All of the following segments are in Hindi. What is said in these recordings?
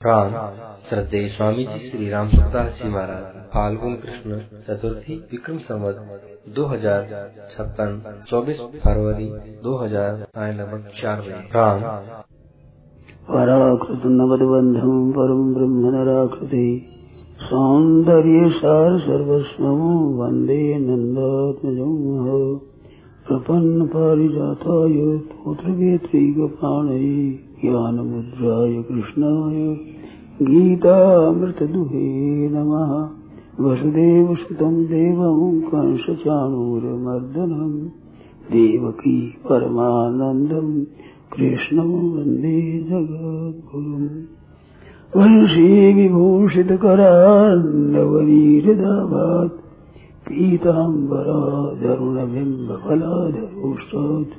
राम श्रद्धेय स्वामी जी श्री राम सप्ताह जी महाराज फाल्गुन कृष्ण चतुर्थी विक्रम संवत 2056 24 फरवरी 2000 लगभग 4 बजे। राम पराकृत नवदबंधम परम ब्रह्म नराकृति सौंदर्य सार सर्वस्वं वंदे नंदात्मजं प्रपन्न पारिजाताय पुत्रवेत्रैकपाणये ज्ञानमुद्राय कृष्णाय गीतामृतदुहे नमः। वसुदेवसुतं देवं कंसचाणूरमर्दनं देवकी परमानन्दं कृष्णं वन्दे जगद्गुरुम्। वंशी विभूषितकरान्नवनीरदाभात् पीताम्बराधरुणबिम्बफलाधरोष्टात्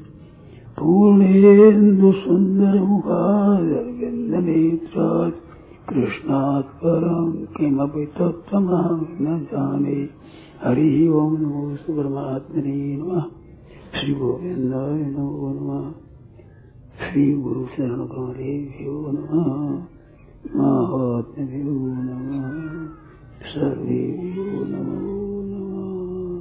पूर्णेन्दुसुन्दरमुखादरविन्दनेत्रात् कृष्णात् परं किमपि तत्त्वमहं न जाने। हरिः ओं नमो परमात्मने नमः। श्री गोविन्दाय नमो नमः। श्री गुरु शरण गौरेभ्यो नमः। महात्म्यो नमः। सर्वेभ्यो नमो नमः।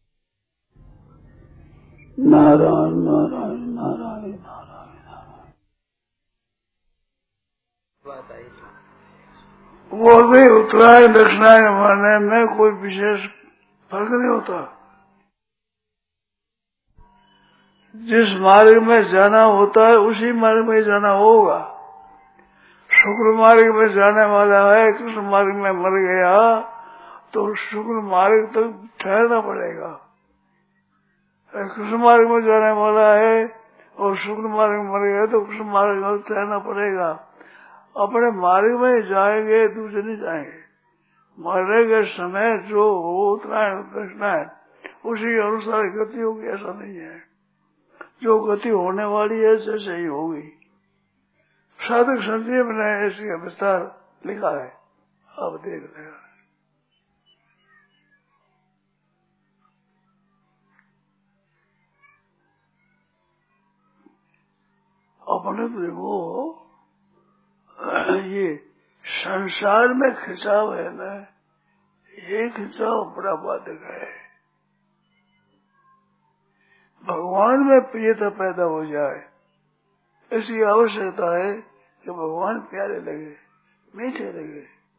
नारायण नारायण नारायण नारायण। वो भी उत्तरायण दक्षिणायन मानने में कोई विशेष फर्क नहीं होता। जिस मार्ग में जाना होता है उसी मार्ग में जाना होगा। शुक्र मार्ग में जाने वाला है, कृष्ण मार्ग में मर गया तो शुक्र मार्ग तक ठहरना पड़ेगा। कृष्ण मार्ग में जाने वाला है और शुक्र मार्ग में मर गया तो कृष्ण मार्ग में ठहरना पड़ेगा। अपने मार्ग में जाएंगे, दूसरे नहीं जाएंगे। मरने के समय जो हो उत्तरायण दक्षिणायन उसी अनुसार गति होगी, ऐसा नहीं है। जो गति होने वाली है जैसे ही होगी। साधक संजीव ने इसका विस्तार लिखा है, आप देख लेगा। अपने तो देखो ये संसार में खिंचाव है ना, ये खिंचाव बड़ा बाधक है। भगवान में प्रियता पैदा हो जाए, इसकी आवश्यकता है कि भगवान प्यारे लगे, मीठे लगे,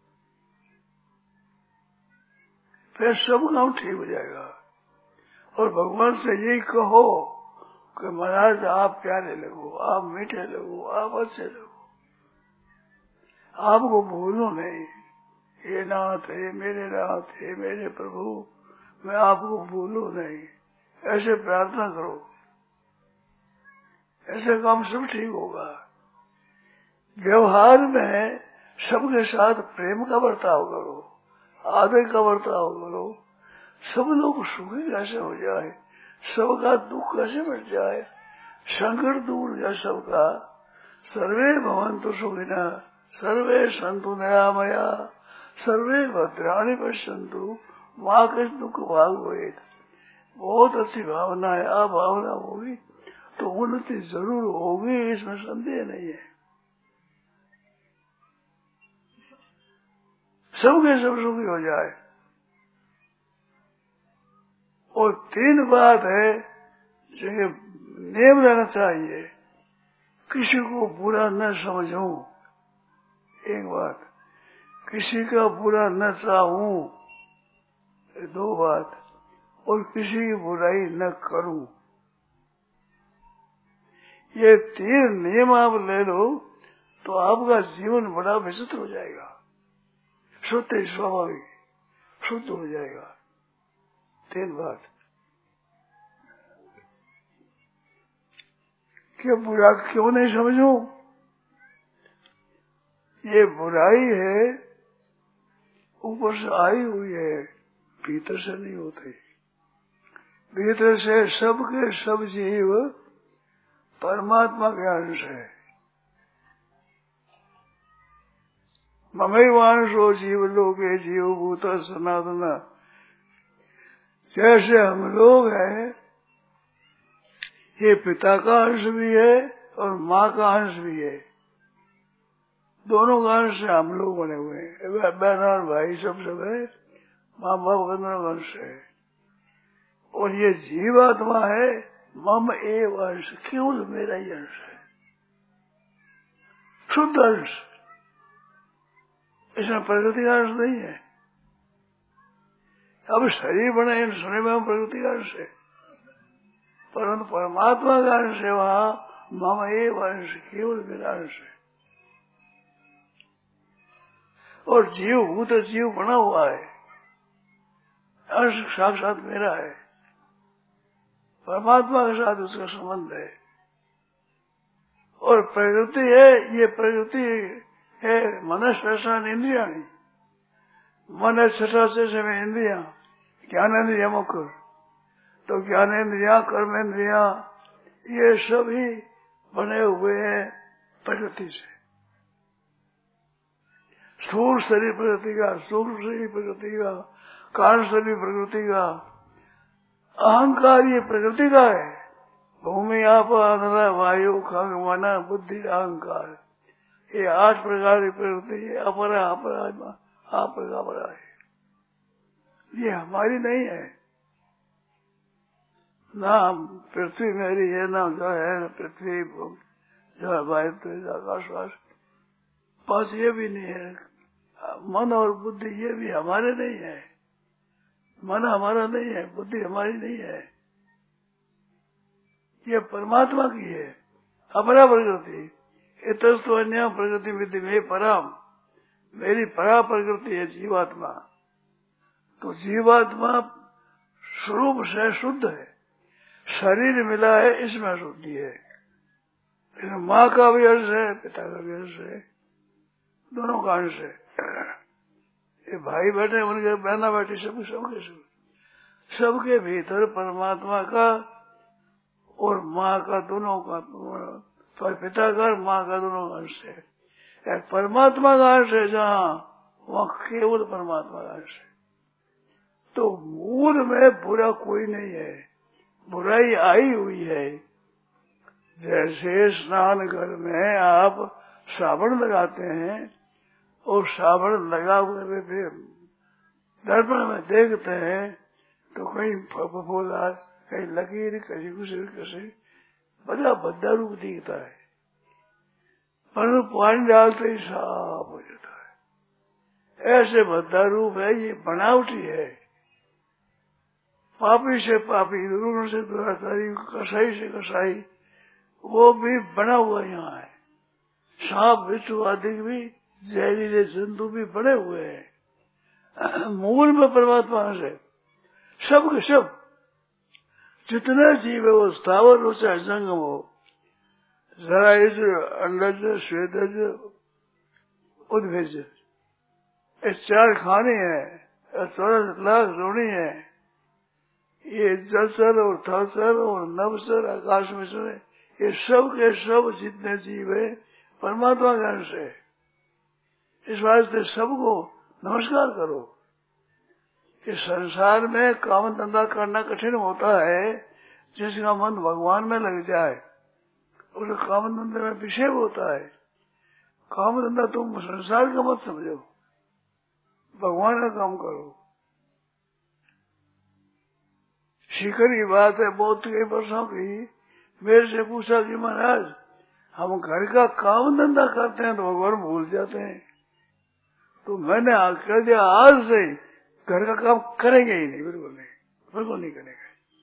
फिर सब काम ठीक हो जाएगा। और भगवान से यही कहो कि महाराज आप प्यारे लगो, आप मीठे लगो, आप अच्छे लगो, आपको भूलो नहीं। हे नाथ, हे मेरे प्रभु, मैं आपको भूलू नहीं, ऐसे प्रार्थना करो, ऐसे काम सब ठीक होगा। व्यवहार में सबके साथ प्रेम का बर्ताव करो, आदर का बर्ताव करो। सब लोग सुखी कैसे हो जाए, सबका दुख कैसे मिट जाए, संकट दूर जाए सबका। सर्वे भवन्तु सुखिनः, सर्वे सन्तु निरामया, सर्वे भद्राणि पश्यन्तु मां कस्य दुख भाग भवेत्। बहुत अच्छी भावना है। आप भावना होगी तो उन्नति जरूर होगी, इसमें संदेह नहीं है। सबके सब सुखी हो जाए। और तीन बात है जो नियम रहना चाहिए, किसी को बुरा न समझूं, एक बात, किसी का बुरा न चाहूं, दो बात, और किसी की बुराई न करूं। ये तीन नियम आप ले लो तो आपका जीवन बड़ा विचित्र हो जाएगा, शुद्ध स्वाभाविक शुद्ध हो जाएगा। तीन बात कि बुरा क्यों नहीं समझूं, ये बुराई है ऊपर से आई हुई है, भीतर से नहीं होती। भीतर से सबके सब जीव परमात्मा के अंश है। ममैवांशो जीव लोके जीव भूत सनातन। जैसे हम लोग हैं, ये पिता का अंश भी है और माँ का अंश भी है। दोनों कारण से हम लोग बने हुए हैं, बहन और भाई सब है, माँ बाप का दोनों कारण से है। और ये जीवात्मा है मम एव अंश, केवल मेरा ही अंश है, शुद्ध अंश, इसमें प्रकृति का अंश नहीं है। अब शरीर बने इन सुने में प्रकृति का अंश है, परंतु परमात्मा का अंश है, वहां मम एव अंश, केवल मेरा अंश है। और जीव भूत जीव बना हुआ है, अंश साक्षात मेरा है, परमात्मा के साथ उसका संबंध है। और प्रकृति है, ये प्रकृति है मन श्रेष्ठान इंद्रिया, मन छठा से समय इंद्रिया, ज्ञानेन्द्रिया मुख, तो ज्ञानेन्द्रिया कर्मेंद्रिया ये सभी बने हुए हैं प्रकृति से। स्थूल शरीर प्रकृति का, सूक्ष्म शरीर प्रकृति का, कारण शरीर प्रकृति का, अहंकार ये प्रकृति का है। भूमि आप वायु खग मन बुद्धि अहंकार, ये 8 प्रकार की प्रकृति है, अपरा अपरा आप प्रकार है, ये हमारी नहीं है। ना पृथ्वी मेरी है, ना जो है ना पृथ्वी जल वायु तेज आकाश, पास ये भी नहीं है। मन और बुद्धि ये भी हमारे नहीं है, मन हमारा नहीं है, बुद्धि हमारी नहीं है, ये परमात्मा की है। अपरा प्रकृति इतस्तु अन्य प्रकृति विधि में पराम, मेरी परा प्रकृति है जीवात्मा। तो जीवात्मा स्वरूप से शुद्ध है, शरीर मिला है इसमें शुद्धि है। माँ का भी अंश है, पिता का भी अंश है, दोनों का अंश है। ये भाई बैठे, उनके बहना बैठी, सबके भीतर परमात्मा का और माँ का दोनों का, तो पिता का और माँ का दोनों का अंश है। परमात्मा का अंश है जहाँ, वहाँ केवल परमात्मा का अंश है। तो मूल में बुरा कोई नहीं है, बुराई आई हुई है। जैसे स्नान घर में आप साबुन लगाते हैं और साबुन लगा हुए फिर दर्पण में देखते हैं तो कहीं फफोला, कहीं लकीर, कहीं कुछ बड़ा भद्दा रूप दिखता है, पर पानी डालते ही साफ हो जाता है। ऐसे भद्दा रूप है, ये बनावटी है, पापी से पापी, दुर्गुण से दुराचारी, कसाई से कसाई, वो भी बना हुआ यहाँ है। सांप बिच्छू आदि भी, जहरीले जंतु भी बने हुए हैं। मूल में परमात्मा से सब के सब जितने जीव है, वो स्थावर हो चाहे जंगम हो, जरायुज, अंडज, श्वेतज, उद्भिज, ये 4 खाने हैं, 14 लाख रोणी है। ये जलचर और थलचर और नवचर आकाश में से, ये सब के सब जितने जीव है परमात्मा का अंश है। इस वास्ते सबको नमस्कार करो। इस संसार में काम धंधा करना कठिन होता है, जिसका मन भगवान में लग जाए उस काम धंधे में विषय होता है। काम धंधा तुम संसार का मत समझो, भगवान का काम करो। शिखर की बात है, बहुत कई वर्षों की, मेरे से पूछा कि महाराज हम घर का काम धंधा करते हैं तो भगवान भूल जाते हैं। तो मैंने कह दिया आज से घर का काम करेंगे ही नहीं, बिल्कुल नहीं करेंगे।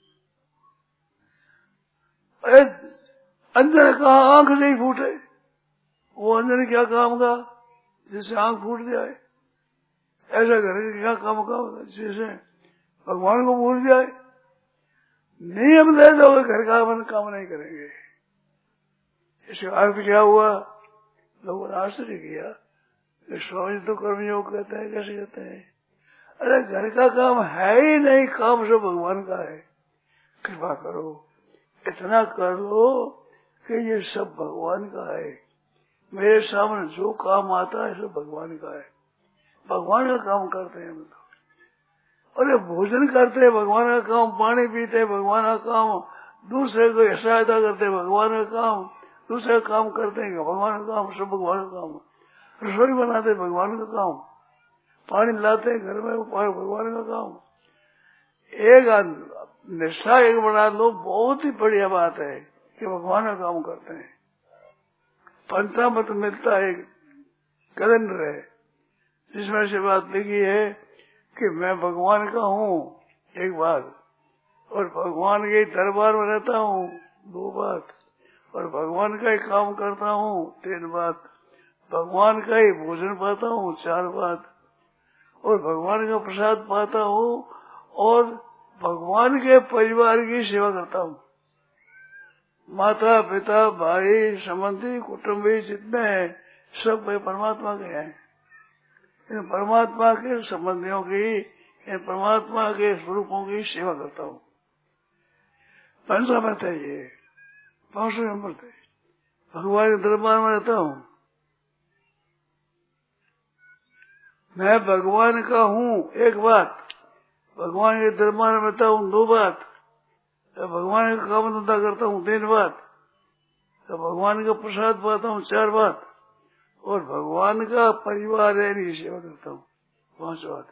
अंजन कहा आंख नहीं फूटे, वो अंजन क्या काम का जिससे आंख फूट जाए? ऐसा घर का क्या काम का जिससे भगवान को भूल जाए? नियम दे दो, घर का काम नहीं करेंगे। इसका अर्थ क्या हुआ? लोगों ने आश्चर्य किया, स्वामी तो कर्मयोग कहते हैं, कैसे कहते हैं? अरे घर का काम है ही नहीं, काम सब भगवान का है। कृपा करो, इतना कर लो कि ये सब भगवान का है। मेरे सामने जो काम आता है सब भगवान का है, भगवान का काम करते हैं हम तो। अरे भोजन करते हैं भगवान का काम, पानी पीते हैं भगवान का काम, दूसरे को सहायता करते हैं भगवान का काम, दूसरे काम करते हैं भगवान का काम, सब भगवान का काम। रसोई बनाते भगवान का काम, पानी लाते घर में वो भगवान का काम। एक निष्ठा एक बना लो, बहुत ही बढ़िया बात है कि भगवान का काम करते हैं। पंचामृत मिलता है कैलेंडर है जिसमें से बात लिखी है कि मैं भगवान का हूँ एक बात, और भगवान के दरबार में रहता हूँ दो बात, और भगवान का ही काम करता हूँ तीन बात, भगवान का ही भोजन पाता हूँ चार बात, और भगवान का प्रसाद पाता हूँ, और भगवान के परिवार की सेवा करता हूँ। माता पिता भाई संबंधी कुटुंबी जितने हैं सब वे परमात्मा के हैं। इन परमात्मा के संबंधियों की, इन परमात्मा के स्वरूपों की सेवा करता हूँ। पंचामृत है ये, 500 अमृत है। भगवान के दरबार में रहता हूँ, मैं भगवान का हूँ एक बात, भगवान के दरबार में रहता हूँ दो बात, भगवान का काम धंधा करता हूँ तीन बात, भगवान का प्रसाद पाता हूँ चार बात, और भगवान का परिवार है इनकी सेवा करता हूँ पांच बात।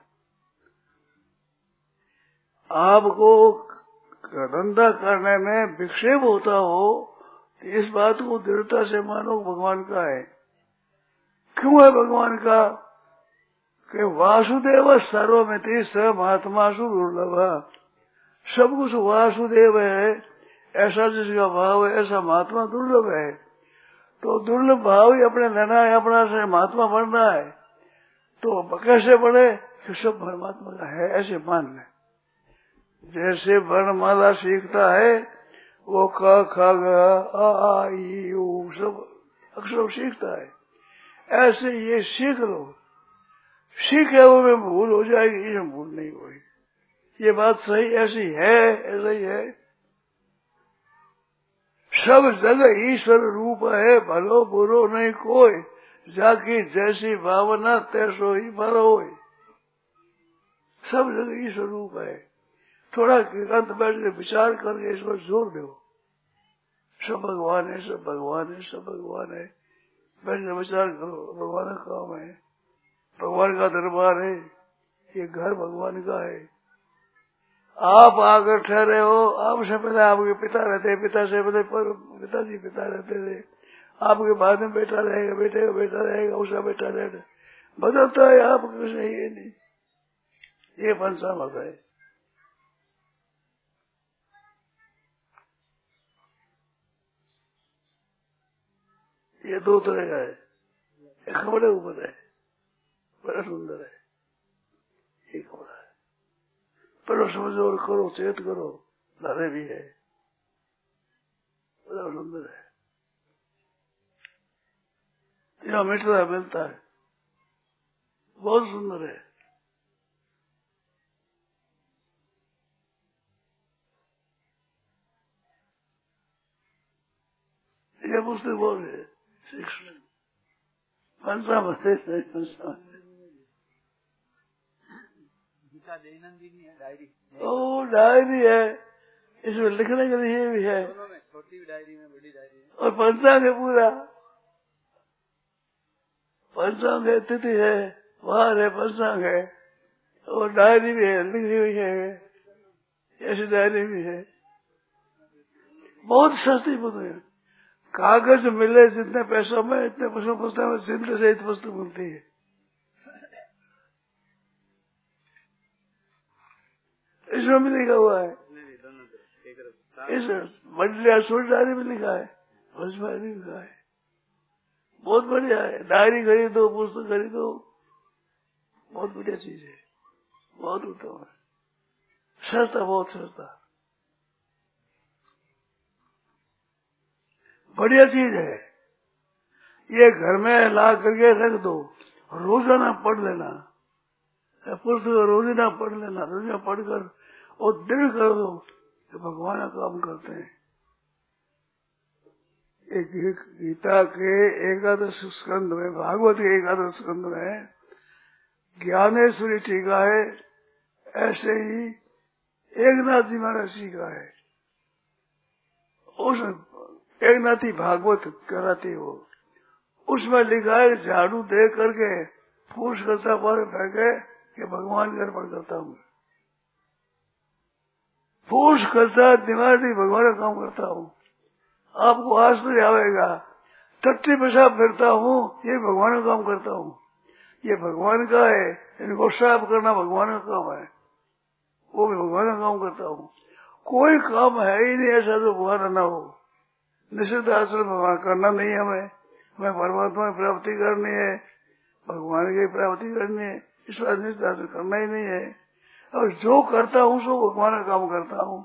आपको धंधा करने में विक्षेप होता हो तो इस बात को दृढ़ता से मानो भगवान का है। क्यों है भगवान का? कि वासुदेव सर्वमिति स महात्मासु दुर्लभ, सब कुछ वासुदेव है, ऐसा जिसका भाव है ऐसा महात्मा दुर्लभ है। तो दुर्लभ भाव ही अपने लेना है, अपना से महात्मा बनना है, तो कैसे बढ़े कि सब परमात्मा का है ऐसे मान ले। जैसे वर्णमाला सीखता है वो क ख ग आ ई उ सब अक्षर सीखता है, ऐसे ये सीख लो। सीखे वो में भूल हो जाएगी, इसमें भूल नहीं होगी। ये बात सही ऐसी है, ऐसा ही है। सब जगह ईश्वर रूप है, भलो बुरो नहीं कोई, जाकी जैसी भावना तैसो ही भलो होय। सब जगह ईश्वर रूप है। थोड़ा एकांत बैठ के विचार करके इस पर जोर दो। सब भगवान है, सब भगवान है, सब भगवान है। बैठ के विचार करो, भगवान का काम है, भगवान का दरबार है, ये घर भगवान का है। आप आकर ठहरे हो, आपसे पहले आपके पिता रहते, पिता से पहले पिताजी पिता रहते थे, आपके बाद में बेटा रहेगा, बेटे का बेटा रहेगा, उसका बेटा रहेगा, बदलता है आप कुछ नहीं है नहीं। ये पंचामृत है। ये दो तरह का है, एक बड़े ऊपर है, बड़ा सुंदर है, एक बड़ा है। पढ़ो समझो और करो, चेत करो, लारे भी है, बड़ा सुंदर है। यहाँ मिठा मिलता है, बहुत सुंदर है। ये पुस्तक बहुत है, पंचामृत है। दैनंदिनी है, डायरी। ओ डायरी है, इसमें लिखने के लिए भी है, छोटी डायरी में बड़ी डायरी है। और पंचांग है पूरा, पंचांग है, तिथि है, वार है, पंचांग है, और डायरी भी है, लिखी हुई है, ऐसी डायरी भी है। बहुत सस्ती पुस्तक है। कागज मिले जितने पैसों में इतने पैसों पुस्तक में चिन्ह सहित पुस्तक मिलती है। इसमें भी लिखा हुआ है, इस बड़ी छोटी डायरी में लिखा है, उसमें भी लिखा है। बहुत बढ़िया है। डायरी खरीदो, पुस्तक खरीदो, बहुत बढ़िया चीज है, बहुत उत्तम है, सस्ता, बहुत सस्ता, बढ़िया चीज है। ये घर में ला करके रख दो, रोजाना पढ़ लेना, पुस्तक रोजाना पढ़ लेना, रोजाना पढ़कर और दृढ़ कर दो कि भगवान का काम करते हैं। एक गीता के 11 स्कंद में, भागवत के 11 स्कंद में ज्ञानेश्वरी टीका है, ऐसे ही एकनाथ जी महाराज सीखा है। उस एकनाथी भागवत कराते हो, उसमें लिखा है झाड़ू दे करके फूस कसा पर फेंके कि भगवान का अर्पण करता हूँ। फूस कसा दिमाग नहीं, भगवान का काम करता हूँ। आपको आश्चर्य आवेगा, टट्टी पेशाब फिरता हूँ, ये भगवान का काम करता हूँ। ये भगवान का है, इनको साफ करना भगवान का काम है, वो भी भगवान का काम करता हूँ। कोई काम है ही नहीं ऐसा जो भगवान न हो। निषिद्ध आचरण भगवान करना नहीं हमें परमात्मा की प्राप्ति करनी है, भगवान की प्राप्ति करनी है, इस बात निषिद्ध आचरण करना ही नहीं है। और जो करता हूँ सो भगवान का काम करता हूँ।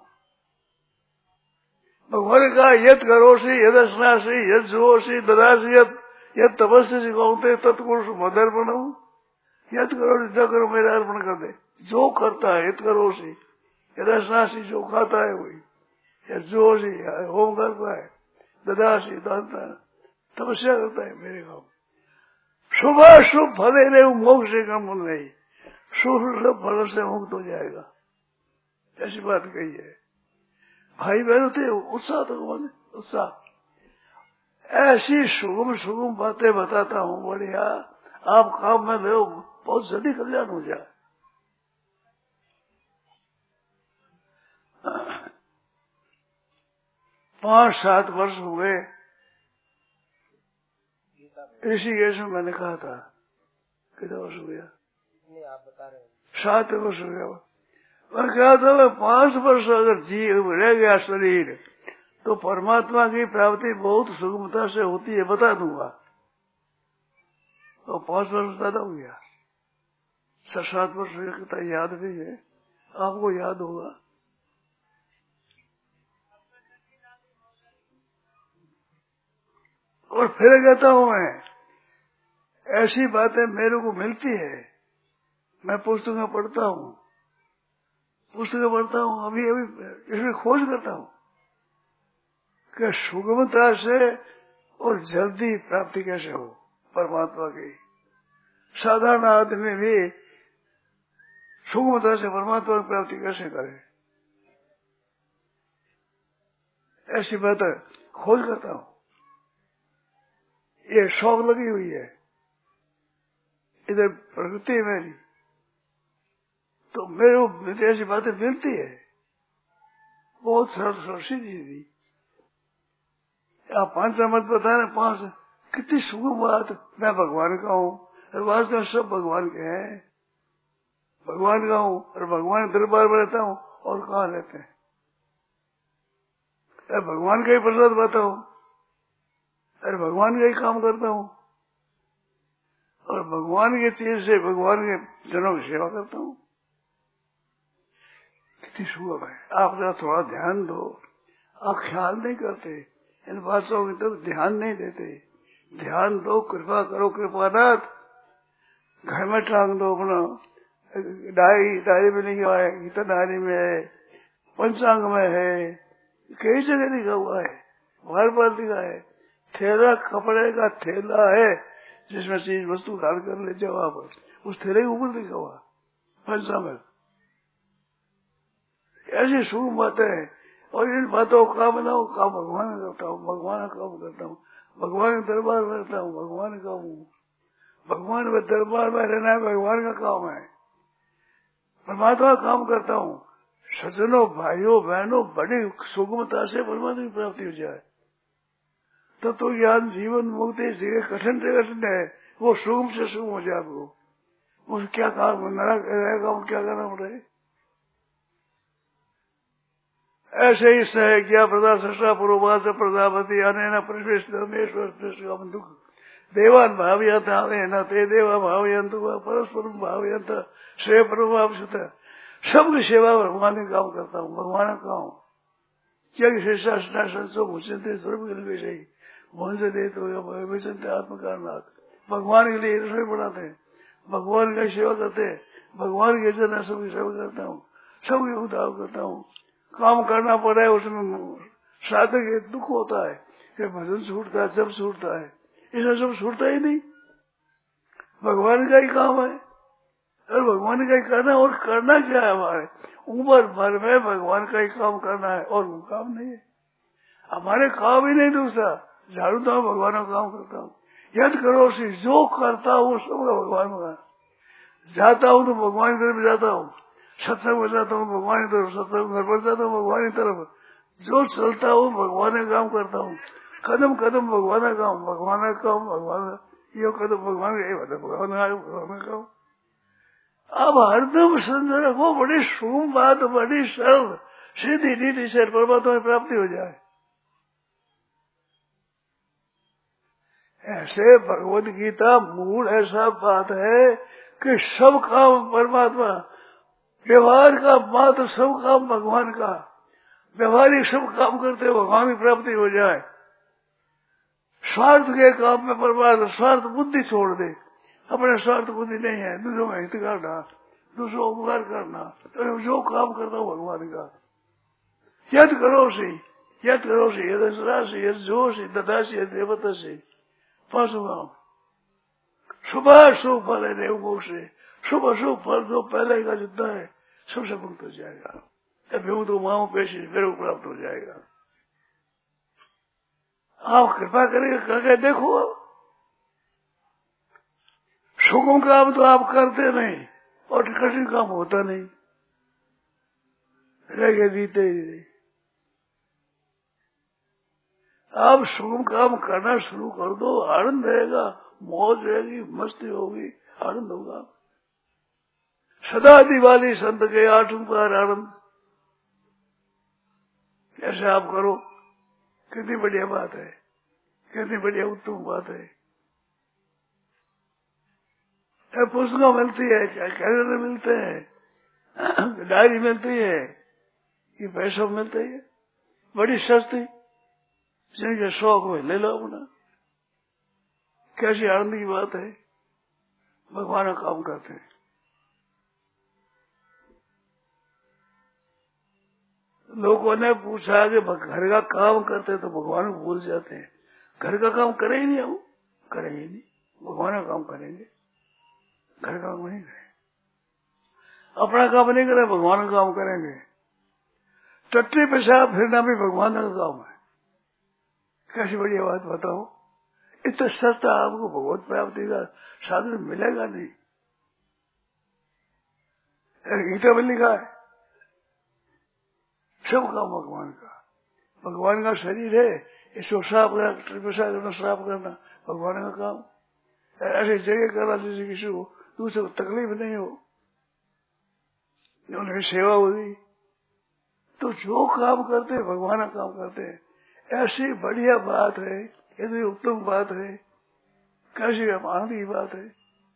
भगवान का यद करोसी यद स्नासी यद जुओसी ददासी यद तपस्या सिखाते तत्पुरुष मदर्पण हूँ। यद करोसी जो करो मेरा अर्पण कर दे। जो करता है यद करोसी यद स्नासी जो खाता है वही, यद जुओसी होम करता है, ददासी दानता है, तपस्या करता है मेरे काम। शुभ शुभ फले रहे मोक्ष से कम नहीं, शुभ शुभ फल से मुक्त हो जाएगा, ऐसी बात कही है। भाई बहनों थे उत्साह तो उत्साह। ऐसी सुगम सुगम बातें बताता हूँ, बढ़िया आप काम में लो, बहुत जल्दी कल्याण हो जाए। 5-7 वर्ष हो गए ऋषिकेश में, मैंने कहा था कितना वर्ष हो गया, आप बता रहे हैं 7 वर्ष हो गया। मैं कहा था मैं 5 वर्ष अगर जीव रह गया शरीर तो परमात्मा की प्राप्ति बहुत सुगमता से होती है, बता दूंगा। तो 5 वर्ष ज्यादा हो गया, 7 वर्ष कितना याद भी है, आपको याद होगा। और फिर कहता हूं मैं, ऐसी बातें मेरे को मिलती है, मैं पुस्तकें पढ़ता हूँ, अभी इसमें खोज करता हूँ कि सुगमता से और जल्दी प्राप्ति कैसे हो परमात्मा की। साधारण आदमी भी सुगमता से परमात्मा की प्राप्ति कैसे करे, ऐसी बातें खोज करता हूँ। ये शौक लगी हुई है इधर प्रकृति मेरी, तो मेरे को ऐसी बातें मिलती है बहुत सरल सीधी। आप 5 मत बताए ना, 5 कितनी सुगम बात। मैं भगवान का हूँ और वास्तव में सब भगवान के हैं, भगवान का हूँ और भगवान दरबार में रहता हूँ, और कहाँ रहते हैं। भगवान का ही प्रसाद पाता हूँ, अरे भगवान का ही काम करता हूँ, और भगवान की चीज से भगवान के जनों की सेवा करता हूँ। कितनी सुगम है। आप जरा थोड़ा ध्यान दो, आप ख्याल नहीं करते इन बातों की तरफ, ध्यान नहीं देते। ध्यान दो, कृपा करो कृपानाथ। घर में टांग दो अपना, डायरी में लिखा है, गीता डायरी में है, पंचांग में है, कई जगह लिखा हुआ है, बार बार लिखा है। थैला कपड़े का थैला है जिसमें चीज वस्तु डाल कर ले जाओ आप, उस थैले के ऊपर लिखा हुआ पंचांग। ऐसी शुभ बातें है, और इन बातों का काम बनाओ, काम भगवान करता हूँ, भगवान का काम करता हूँ, भगवान के दरबार में रहता हूँ, भगवान का हूँ। भगवान के दरबार में रहना है, भगवान का काम है, परमात्मा का काम करता हूँ। सज्जनों, भाइयों बहनों, बड़ी सुगमता से परमात्मा की प्राप्ति हो जाए तब तो ज्ञान जीवन मुक्ति जगह कठिन से कठिन है, वो सुगम से सुगम हो जाए। आपको उस क्या काम रहेगा, क्या करना पड़े। ऐसे ही सह क्या प्रदा सृष्टा पूर्वास प्रजापति अनेन प्रवेश धर्मेश्वर दुख देवान भावयंता न ते देवा भावयंत परस्पर भावयंत श्रेय प्रभावता। सबकी सेवा भगवान का काम करता हूँ, भगवान का काम। क्या सही मन से दे तो आत्मकारनाथ, भगवान के लिए रसोई बनाते हैं, भगवान की सेवा करते हैं, भगवान के जन सबकी सेवा करता हूँ, सबकी उद्धार करता हूँ। काम करना पड़ा है, उसमें साधक दुख होता है कि भजन छूटता है, जब छूटता है, इसमें सब छूटता ही नहीं। भगवान का ही काम है और भगवान का ही करना, और करना क्या है हमारे उम्र भर में भगवान का ही काम करना है, और वो काम नहीं है हमारे काम ही नहीं। दूसरा झाड़ू तो भगवान का काम करता हूँ, यद करो सी जो करता हूँ सबका भगवान का। जाता हूँ तो भगवान की तरफ जाता हूँ, सत्संग में जाता हूँ भगवान की तरफ, सत्संग घर पर जाता हूँ भगवान की तरफ, जो चलता हूँ भगवान का काम करता हूँ, कदम कदम भगवान का काम, भगवान का काम, भगवान ये कदम भगवान का, भगवान का काम। अब हरदम समझ रखो, बड़ी शुभ बात, बड़ी सरल सीधी नीति से परमात्मा की प्राप्ति हो जाए। ऐसे भगवत गीता मूल ऐसा बात है कि सब काम परमात्मा, व्यवहार का मात्र सब काम भगवान का, व्यवहारिक सब काम करते भगवान की प्राप्ति हो जाए। स्वार्थ के काम में परमात्मा स्वार्थ बुद्धि छोड़ दे, अपने स्वार्थ बुद्धि नहीं है, दूसरों में हित करना, दूसरों को उपकार करना, तो जो काम करता हूँ भगवान का। यद करो सी यद जोशी ददासी देवता पांचों काम। शुभ शुभ फल है देवभोग से, शुभ शुभ फल जो पहले का जितना है सबसे मुक्त हो जाएगा, तो माओ पेशी मेरे को प्राप्त हो जाएगा। आप कृपा करेंगे करके देखो। सुगम काम तो आप करते नहीं और कठिन काम होता नहीं, रह जीते ही नहीं। आप सुगम काम करना शुरू कर दो, आनंद रहेगा, मौज रहेगी, मस्ती होगी, आनंद होगा। सदा दिवाली संत के आठों का आनंद, ऐसे आप करो, कितनी बढ़िया बात है, कितनी बढ़िया उत्तम बात है। पुस्तकें मिलती है, कैलेंडर मिलते हैं, डायरी मिलती है, ये पैसा मिलता है, बड़ी सस्ती, जिनके शौक में ले लो अपना। कैसी आनंद की बात है, भगवान का काम करते हैं। लोगों ने पूछा कि घर का काम करते तो भगवान को भूल जाते हैं। घर का काम करे ही नहीं, हम करेंगे नहीं, भगवान का काम करेंगे, घर का काम नहीं करें, अपना काम नहीं करें, भगवान का काम करेंगे। टट्टी पेशाब फिरना भी भगवान का काम है। कैसी बढ़िया बात बताओ, इतना सस्ता आपको भगवत प्राप्ति का साधन मिलेगा नहीं। गीता में लिखा है सब काम भगवान का, भगवान का शरीर है, इसको साफ करना, साफ करना भगवान का काम। ऐसी जगह करना जैसे किसी को दूसरे को तकलीफ नहीं हो, उनकी सेवा होगी। तो जो काम करते भगवान का काम करते हैं, ऐसी बढ़िया बात है, इतनी उत्तम बात है, कैसी आनंद की बात है।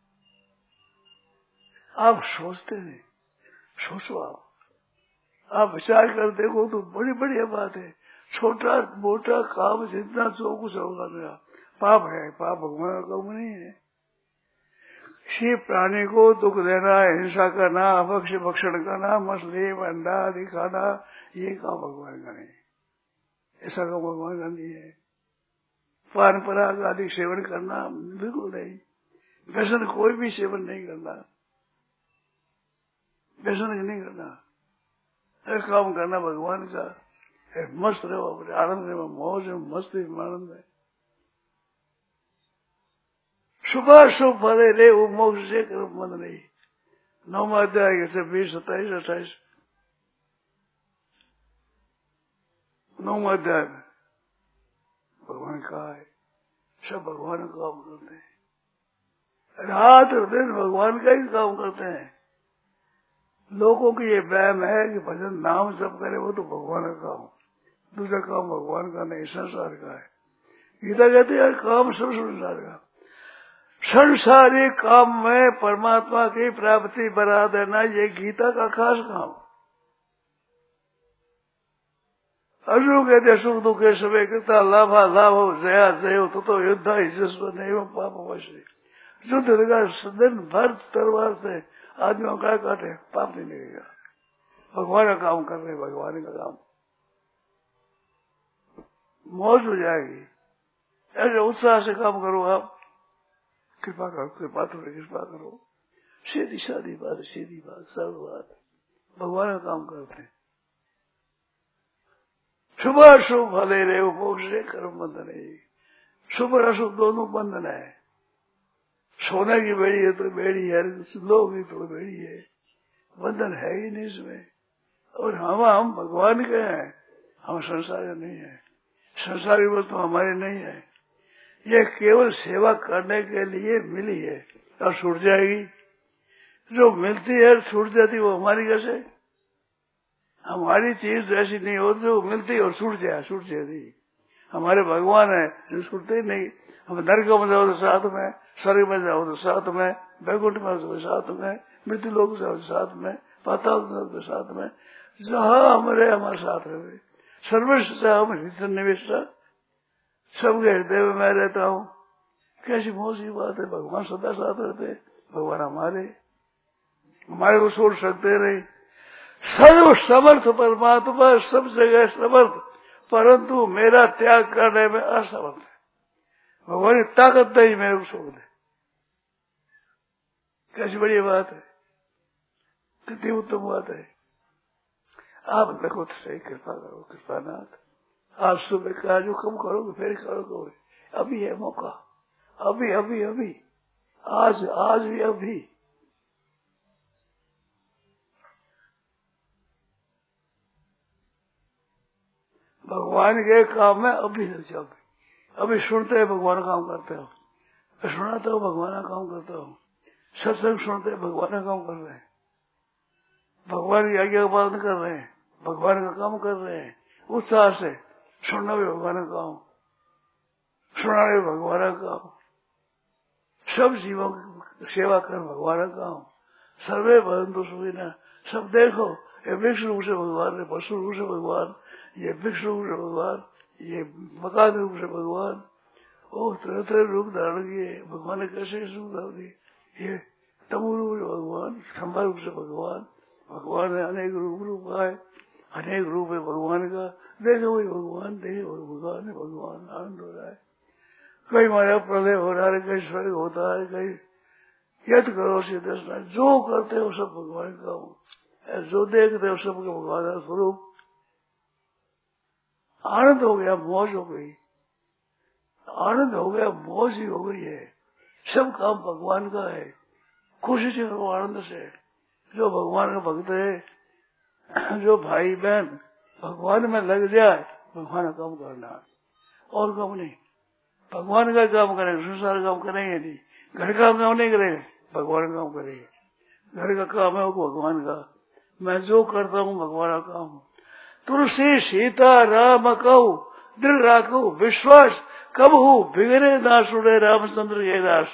आप सोचते नहीं, सोचो आप विचार कर देखो तो बड़ी बढ़िया बात है। छोटा मोटा काम जितना जो कुछ होगा मेरा पाप है, पाप भगवान का काम नहीं है। किसी प्राणी को दुख देना, हिंसा करना, अभक्ष भक्षण करना, मछली अंडा आदि खाना, ये काम भगवान का नहीं, ऐसा काम भगवान का नहीं है। पान पराग आदि सेवन करना बिल्कुल नहीं, व्यसन कोई भी सेवन नहीं करना, व्यसन नहीं करना, काम करना भगवान का। मस्त रहो, अपने आनंद में, मौज में, मस्ती में, आनंद में। सुबह शुभ फले रे वो मोक्ष से मन नहीं। 9वां अध्याय से 20, 27, 28 9वां अध्याय में भगवान कहा है, सब भगवान का काम करते हैं, रात और दिन भगवान का ही काम करते हैं। लोगों की ये वहम है कि भजन नाम जप करे वो तो भगवान का काम, दूसरा काम भगवान का नहीं, संसार का है। गीता कहती है काम सब संसार का। संसारी काम में परमात्मा की प्राप्ति बना देना, ये गीता का खास काम। अर्जुन कहते सुख दुख के समय कृता लाभा लाभ हो, जया जय हो, तो युद्धा ही जस्व नहीं हो पाप अवश्य। युद्ध लगा दिन भर तलवार से आदमियों का काटे, पाप नहीं लगेगा। भगवान का काम कर रहे, भगवान का काम, मौज हो जाएगी। ऐसे उत्साह से काम करो आप, कृपा करो, कृपा करो। सीधी सादी बात, सीधी बात, सरल बात, भगवान का काम करते हैं। सुबह शुभ फले रे मोक्ष से कर्म बंधन नहीं। शुभ और अशुभ दोनों बंधन है। सोने की बेड़ी है तो बेड़ी है, लोग तो बेड़ी है, बंधन है ही नहीं इसमें। और हम भगवान के हैं, हम संसार के नहीं है। संसारी वस्तु हमारी नहीं है, ये केवल सेवा करने के लिए मिली है और छूट जाएगी। जो मिलती है छूट जाती वो हमारी कैसे? हमारी चीज ऐसी नहीं होती जो मिलती और छूट जाती। हमारे भगवान है जो छूटते ही नहीं। हम नरक में जाओ तो साथ में, स्वर्ग में जाओ तो साथ में, वैकुंठ में जाओ तो साथ में, मृत्यु लोक जाओ तो साथ में, पाताल तो साथ में, जहाँ हम रहे हमारे साथ रहे। सर्वस्व से हम हृदय निवेश, सबके हृदय में मैं रहता हूँ। कैसी मौज की बात है, भगवान सदा साथ रहते। भगवान हमारे को छोड़ सकते नहीं। सर्व समर्थ परमात्मा सब जगह समर्थ, परंतु मेरा त्याग करने में असमर्थ है। भगवान की ताकत नहीं मेरे को छोड़ दे। कैसी बड़ी बात है, कितनी उत्तम बात है। आप देखो तो सही, कृपा करो कृपानाथ। आज सुबह का जो कम करोगे फिर करोगे, अभी है मौका, अभी अभी अभी, आज भी अभी। भगवान के काम में अभी लग जाओ। अभी सुनते हैं भगवान काम करते हो, सुनाते हो भगवान काम करते हो, सत्संग सुनते हैं भगवान काम कर रहे हैं, भगवान की आज्ञा का पालन कर रहे हैं, भगवान का काम कर रहे हैं उत्साह से। सुनना भी भगवान का काम, सुना भी भगवान का काम, सब जीवों की सेवा कर भगवान का काम। सर्वे भवन्तु सुखिनः। सब देखो, ये वृक्ष रूप से भगवान है, पशु रूप से भगवान, ये वृक्ष रूप से भगवान, ये मकान रूप से भगवान, ओ तरह तरह रूप धारण किए भगवान ने। कैसे रूप धारण किए? ये तमु रूप से भगवान, खंबा रूप से भगवान। भगवान ने अनेक रूप आए, अनेक रूप है भगवान का। देखो वही भगवान, देखो भगवान है, भगवान आनंद हो रहा है। कहीं माया प्रलय हो रहा है, कहीं स्वर्ग होता है, कहीं यद करो से दर्शन। जो करते हो सब भगवान का हो, जो देखते हो सब भगवान का स्वरूप। आनंद हो गया, मौज हो गई, आनंद हो गया, मौज ही हो गई है। सब काम भगवान का है, खुशी से करो, आनंद से। जो भगवान का भक्त है, जो भाई बहन भगवान में लग जाए, भगवान का काम करना और काम नहीं। भगवान का काम करेंगे, संसार काम करेंगे नहीं, घर का काम नहीं करेंगे, भगवान का काम करेंगे। घर का काम है वो भगवान का, मैं जो करता हूँ भगवान का काम। तुलसी सीता राम कहू, दृढ़ राखो विश्वास, कब हो बिगड़े ना सुने रामचंद्र के दास।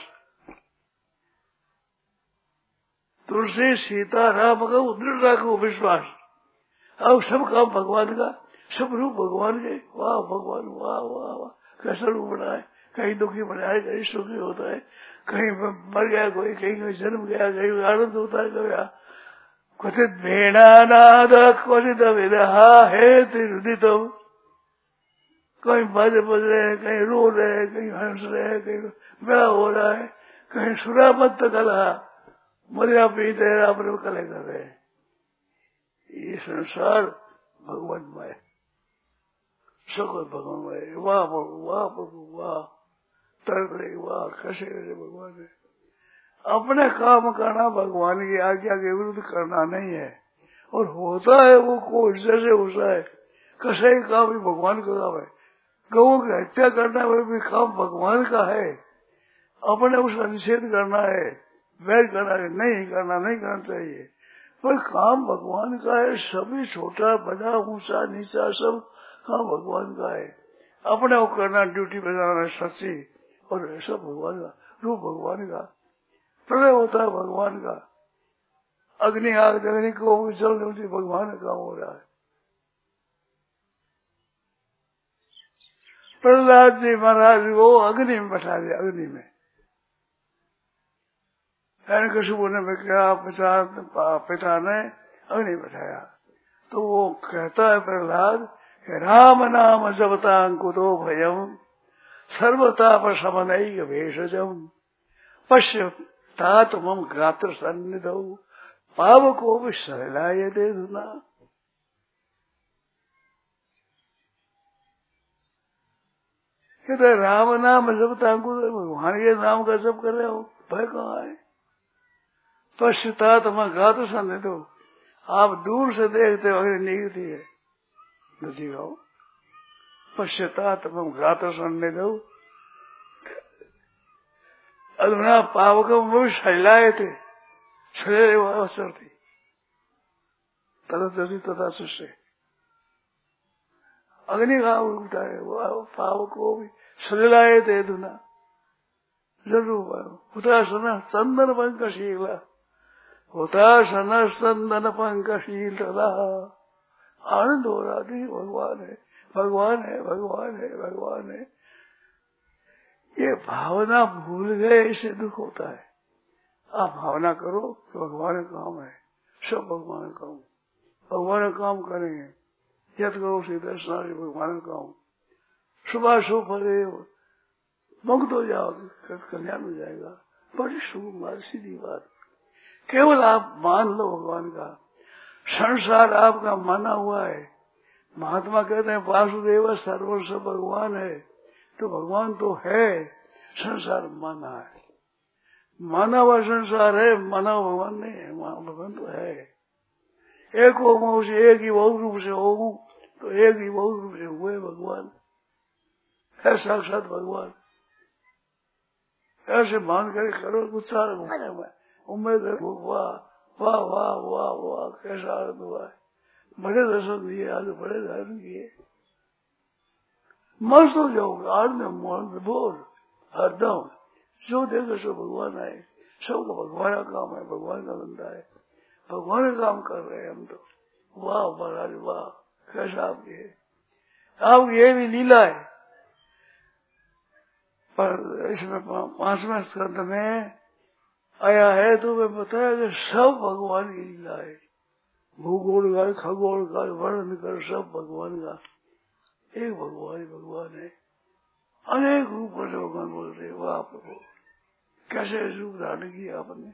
तुलसी सीता राम कहू, दृढ़ राखो विश्वास। अब सब काम भगवान का, सब रूप भगवान के। वाह भगवान, वाह वाह वाह, कैसा रूप बनाए। कहीं दुखी बनाए, कहीं सुखी होता है, कहीं मर गया कोई, कहीं जन्म गया, कहीं आनंद होता है, कभी क्वचित भेणानाद क्वचित विदहा है तिरुदित। कहीं बाजे बज रहे हैं, कहीं रो रहे हैं, कहीं हंस रहे हैं, कहीं बड़ा हो रहा है, कहीं सुरा मत कला मरिया पीते अपने कले कर रहे हैं। ये संसार भगवानमय, सकल भगवानमय। वाह प्रभु, वाह प्रभु, वाह तरह, वाह कैसे कैसे भगवान है। अपने काम करना भगवान की आज्ञा के विरुद्ध करना नहीं है, और होता है वो कोई जैसे होता है। कसे काम भी भगवान का काम है, गऊ की हत्या करना वो भी काम भगवान का है। अपने उसका निषेध करना है, वैर करना है, नहीं करना चाहिए। पर काम भगवान का है, सभी छोटा बड़ा ऊंचा नीचा सब काम भगवान का है। अपने वो करना, ड्यूटी पे जाना सच्ची, और सब भगवान का रूप, भगवान का प्रलय होता है, भगवान का अग्नि आग अग्नि को जल उठी, भगवान का काम हो रहा है। प्रहलाद जी महाराज को अग्नि में बैठा दिया, अग्नि में। हिरण्यकशिपु ने क्या पिता ने अग्नि बैठाया, तो वो कहता है प्रहलाद, राम नाम जपता अंकुतो भयम सर्वताप समनैक भेषजम पश्य तात मम गात्र सन्निधौ पावको भी सरलाय दे धुना। कहते राम नाम जपता भगवान के नाम का जप कर रहे हो, भय कहाँ है? पश्चात मैं घात सन्ने दो, आप दूर से देखते हो अगर निकलती है नदी गाओ। पश्चात हम घात सन्ने दो अधुना पावक शैलाए थे, शरीर अवसर थी तदि तथा सुष्टे अग्नि का उगता है वो पावक को भी शरीलाए थे अधुना जरूर होता सन चंदन पंकशीला, होता सन चंदन पंकशीला, आनंद हो रहा थी भगवान है भगवान है भगवान है भगवान है। ये भावना भूल गए इससे दुख होता है। आप भावना करो तो भगवान का काम है, सब भगवान का काम, भगवान का काम करेंगे। यद करो सीधे भगवान का काम, सुबह सुबह मुक्त हो जाओगे, कल्याण हो जाएगा। बड़ी शुभ बात, सीधी बात। केवल आप मान लो भगवान का, संसार आपका माना हुआ है। महात्मा कहते हैं वासुदेव सर्वस्व भगवान है, तो भगवान तो है, संसार माना है, माना हुआ संसार है, माना हुआ भगवान नहीं है। भगवान तो है। एक हो से एक ही बहुत रूप से हो, तो एक ही बहुत रूप से हुए भगवान है, साक्षात भगवान। ऐसे मान कर करो उच्चारण में उम्मीद रखो, वाह वाह वाह वाह वाह कैसा आनंद हुआ है, बड़े दर्शन दिए आज, बड़े दर्शन किए, मस्त हो जाओगे। आज में मोहन बोल हरदम जो देखो सो भगवान आए, सबका भगवान का काम है, भगवान का धंधा है, भगवान का काम कर रहे हैं हम तो। वाह महाराज वाह कैसा आपकी ये भी लीला है। पर इसमें 5वें स्कंद में आया है तो मैं बताया कि सब भगवान की लीला है। भूगोल का खगोल का वर्णन कर सब भगवान का, एक भगवान ही भगवान है। अनेक रूपों से भगवान बोल रहे, वाह प्रभु कैसे रूप धारण किया आपने।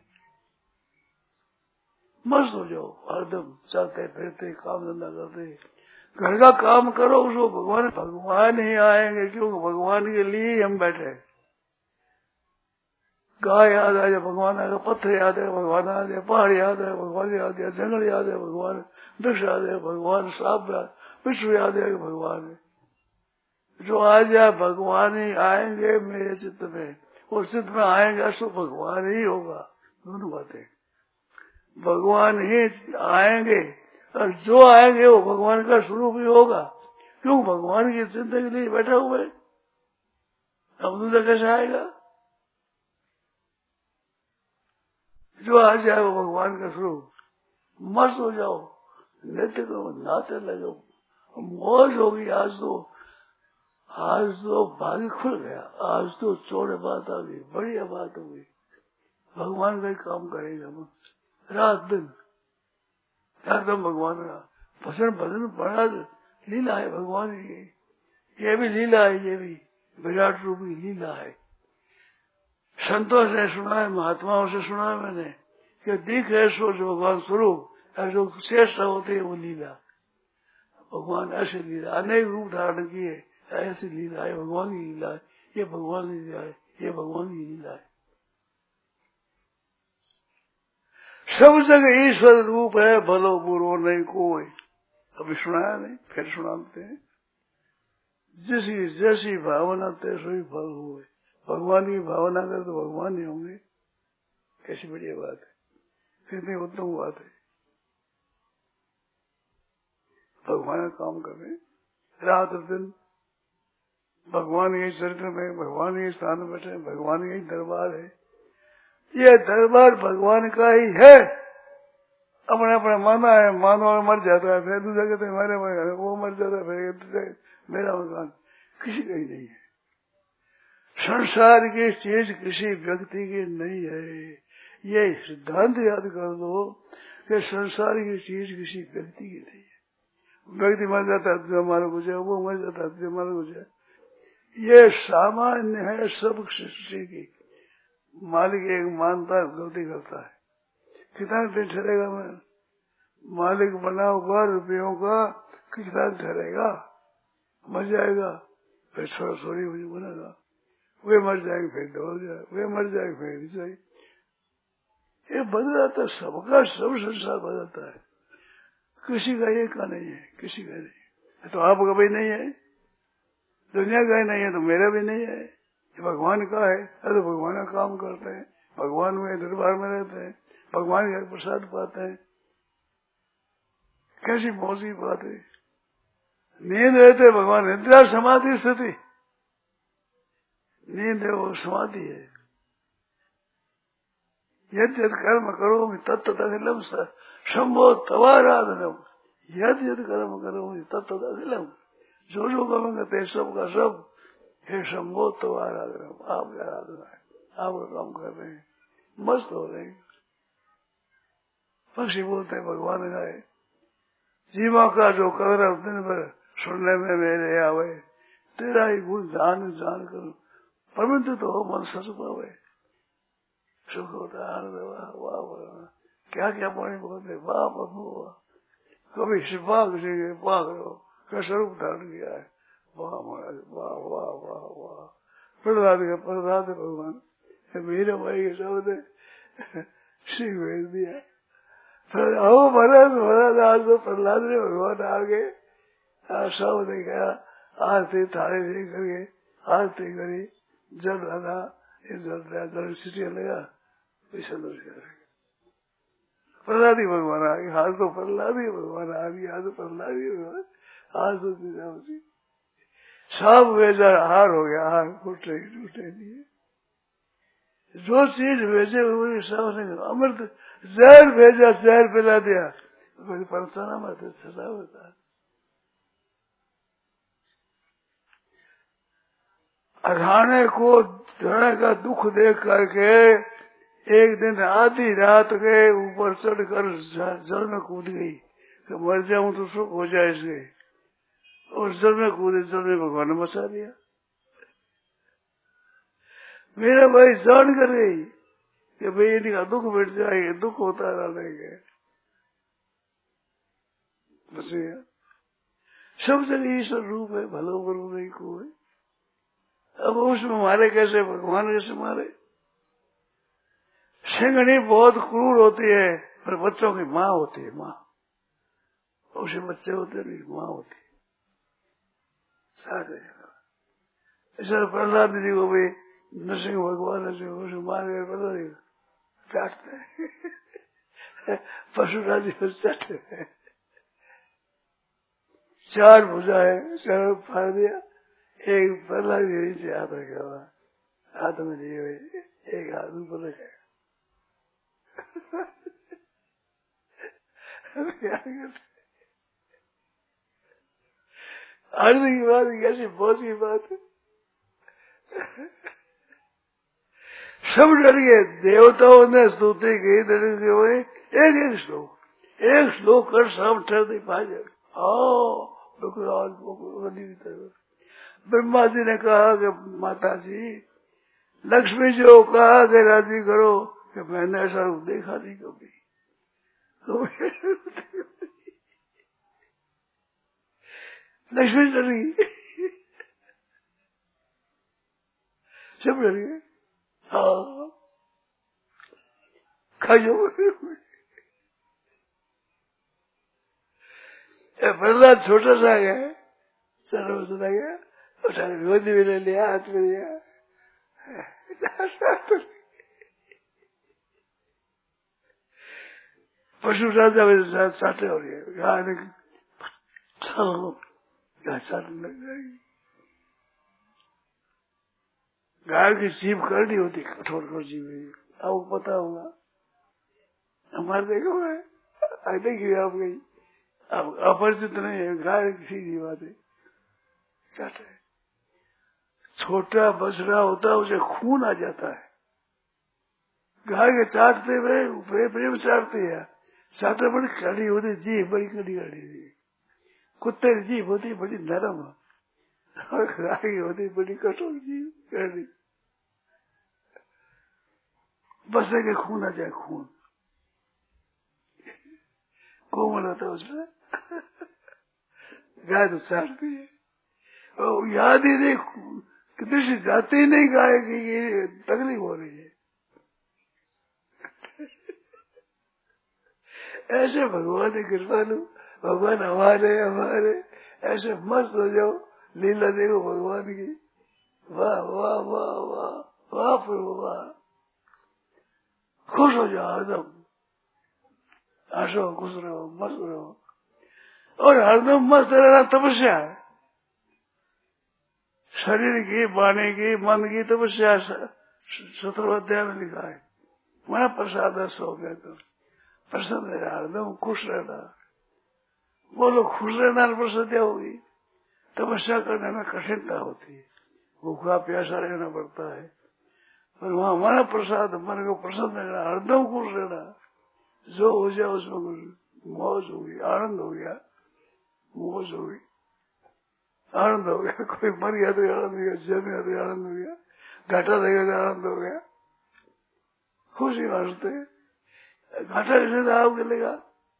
मस्त हो जाओ, हरदम चलते फिरते काम धंधा करते, घर का काम करो, उसको भगवान भगवान ही आएंगे, क्योंकि भगवान के लिए हम बैठे। गाय याद आ जाए भगवान आएगा, पत्थर याद है भगवान आ जाए, पहाड़ याद है भगवान याद है, जंगल याद है भगवान, वृक्ष याद है भगवान, सांप विश्व याद है भगवान है। जो आ जाए भगवान ही आएंगे मेरे चित्त में, और चित्त में आएंगे सो भगवान ही होगा। दोनों बातें, भगवान ही आएंगे और जो आएंगे वो भगवान का स्वरूप ही होगा, क्यों भगवान की चिंता के लिए बैठा हुआ है। अब दूसरा कैसे आएगा? जो आ जाए वो भगवान का स्वरूप। मस्त हो जाओ, नृत्य करो, नाचने लगो, मौज होगी। आज तो भाग्य खुल गया, आज तो चौड़े बात आ गई, बढ़िया बात हो गई। भगवान का ही काम करेंगे हम रात दिन, एकदम भगवान का भजन भजन बड़ा लीला है भगवान की। ये भी लीला है, ये भी विराट रूपी लीला है। संतों से सुना है, महात्माओं से सुना है मैंने कि दिख है सो जो भगवान स्वरूप, जो श्रेष्ठ होते है वो लीला। भगवान ऐसे लीला अनेक रूप धारण किए, ऐसी लीला है, भगवान की लीला है, ये भगवान की लीला है, ये भगवान की लीला है। सब जगह ईश्वर रूप है, भलो बुरो नहीं कोई। अभी सुनाया नहीं, फिर सुनाते हैं। जिसकी जैसी भावना तैसो ही फल हुए। भगवान की भावना कर तो भगवान ही होंगे, कैसी बढ़िया बात है, कितनी उत्तम बात है। भगवान का काम कर रहे रात दिन, भगवान के चरित्र में, भगवान के स्थान में बैठे, भगवान का ही दरबार है। ये दरबार भगवान का ही है। अपने अपने माना है, मानो मर जाता है, फिर दूसरा कहते मेरे मकान, वो मर जाता है, फिर दूसरे मेरा मकान, किसी का ही नहीं है। संसार की चीज किसी व्यक्ति की नहीं है। ये सिद्धांत याद कर दो कि संसार की चीज किसी व्यक्ति की नहीं है। व्यक्ति मर जाता है तो हमारा कुछ है, वो मर जाता है तो हमारा कुछ है। ये सामान्य है सब सृष्टि की। मालिक एक मानता है, गलती करता है, कितना दिन ठहरेगा? मैं मालिक बना हुआ रुपयों का कितना ठहरेगा? मर जाएगा, फिर छोरा छोरी मुझे बोलेगा, वे मर जाएंगे फिर दौड़ जाए, वे मर जाएंगे फिर नहीं चाहिए। ये बदल जाता है, सबका सब संसार बदलता है, किसी का ये का नहीं है, किसी का नहीं। तो आपका भी नहीं है, दुनिया का ही नहीं है तो मेरा भी नहीं है, ये भगवान का है। अरे भगवान का काम करते हैं, भगवान में दरबार में रहते हैं, भगवान का प्रसाद पाते हैं, कैसी मौज की बात है। नींद रहते भगवान, निद्रा समाधि स्थिति, नींद है वो समाधि है। यद यद कर्म करोमि तत्त अखिलम शंभो तवाराधनम, यद यद कर्म करोमि तत्त अखिलम, जो जो कर्म करते हैं सब का सब हे शंभो तवाराधनम, आपकी आराधना है, आपका काम कर रहे हैं, मस्त हो रहे हैं। पक्षी बोलते हैं भगवान गाए, जीवा का जो कदर दिन भर सुनने में मेरे आवे, तेरा ही गुण जान जान कर परमित तो हो मन सच पावे, सुख होता आनंद, वाह वाह वाह, क्या क्या पानी बोलते, वाह प्रभु वाह, कभी शिपाग से पाग लो का स्वरूप धारण किया है, वाह महाराज वाह वाह वाह वाह। प्रहलाद का प्रहलाद भगवान मेरे भाई के शब्द श्री भेज दिया, फिर आओ महाराज महाराज आज तो प्रहलाद ने भगवान आ गए, सब ने कहा आरती थाली दे करके आरती करी, जल लगा, जल सीटियां लगा, प्रहलादी भगवान आ गए, आज तो प्रहलादी भगवान आ गए, आज तो प्रहलादी भगवान, आज तो होती सब भेजा, हार हो गया, हार टूटे टूटे नहीं, जो चीज भेजे वो सब ने अमृत जहर भेजा, जहर पिला दिया, परताना मत सदा बता। अघाने को धरने का दुख देख करके एक दिन आधी रात के ऊपर चढ़कर जल में कूद गई कि मर जाऊं तो सुख हो जाए इसके, और जल में कूदे, जल में भगवान ने बचा दिया। मेरा भाई जान कर गई कि भाई इनका दुख मिट जाएगा, दुख होता रहेगा, बस सब जगह ईश्वर रूप है, भलो भलो नहीं को है। अब उसमें मारे कैसे, भगवान कैसे मारे। सिंघनी बहुत क्रूर होती है, पर बच्चों की माँ होती है, माँ, उसे बच्चे होते नहीं, माँ होती है, सारे। ऐसा प्रहलाद जी को भी नरसिंह भगवान ऐसे उसे मार गए, प्रहलाद चाटते हैं पशुराज को चाटते हैं, चार भुजा है, चार फाड़ दिया, एक प्रहलाद के नीचे हाथ रखा हुआ, हाथ में लिए हुए, एक हाथ ऊपर रखा। अर्थ की बात कैसी बहुत की बात है, सब डर गए, देवताओं ने स्तुति की, एक एक श्लोक कर सब ठहर नहीं पाए। ब्रह्मा जी ने कहा कि माता जी, लक्ष्मी जी को कहा कि राजी करो कि मैंने ऐसा रूप देखा नहीं कभी, लक्ष्मी डरी, सब डर गए। हाँ खाजो प्रहलाद छोटा सा गया, चलो चला गया, उठा गोदी में ले लिया, हाथ में लिया, पशु राजा मेरे साथ साटे हो गए, गाय चाटने लग जाएगी। गाय की जीभ करनी होती, कठोर कर जीभ, आपको पता होगा, हमारे देखो है, देखिए आप गई, अब अपरिचित नहीं है, गाय की सीधी बात है, चाटे। छोटा बछड़ा होता है, उसे खून आ जाता है, गाय के चाटते हुए प्रेम चाटते हैं, चाटे बड़ी कड़ी होती, जीभ बड़ी कड़ी कड़ी, कुत्ते की जीभ होती बड़ी नरम, और गाय की होती बड़ी कठोर जीभ कड़ी, बस के खून आ जाए, खून कोमल होता है उसमें। गाय तो चाटती है, याद ही नहीं, कितने से जाते ही नहीं गाय कि ये तकलीफ हो रही है। ऐसे भगवान की कृपालु, भगवान हमारे ऐसे मस्त हो जाओ, लीला देखो भगवान की। वाह वाह वाह वाह वाह प्रभु वाह, खुश हो जाओ हरदम, हंसो, खुश रहो, मस्त रहो। और हरदम मस्त रहना तपस्या है, शरीर की, वाणी की, मन की तपस्या। 17 अध्याय में लिखा है, मैं प्रसाद हो गया तो प्रसन्न रहना, हरदम खुश रहना। बोलो खुश रहना प्रसन्न होगी। तपस्या करने में कठिनता होती है, भूखा प्यासा रहना पड़ता है, पर वहाँ हमारा प्रसाद, मन को प्रसन्न रहना, हरदम खुश रहना। जो हो जाए उसमें कुछ मौज होगी, आनंद हो गया, मौज होगी, आनंद हो गया। कोई मर गया तो आनंद हो गया, जम गया तो आनंद हो गया, घाटा लगेगा तो आनंद हो गया, खुशी हंसते। घाटा जैसे तो आप मिलेगा।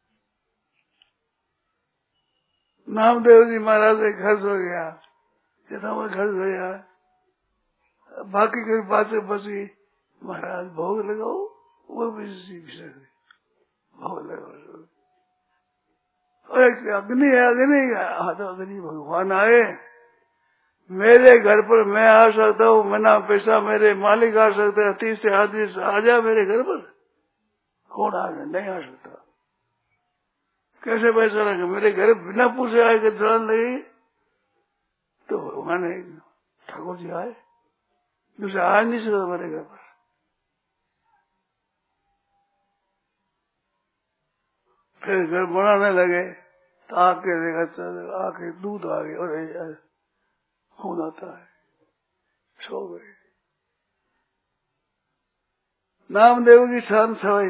नामदेव जी महाराज से खर्च हो गया, जितना में खर्च हो गया, बाकी कोई बातें बची, महाराज भोग लगाओ, वो भी सीख सकते, भोग लगाओ। और एक अग्नि है, अग्नि भगवान आए मेरे घर पर, मैं आ सकता हूँ, मना पैसा मेरे मालिक आ सकते हैं, 30 से आदमी आ जा मेरे घर पर, कौन आ गया? नहीं आ सकता। कैसे पैसा लगे? मेरे घर बिना पूछे आए कि जलन लगी तो भगवान है, ठाकुर जी आए, दूसरे आ नहीं सकता मेरे घर पर। फिर घर बनाने लगे तो आके देखा, आके दूध आ गए और खून आता है, सो गए। नामदेव की शान सवाई,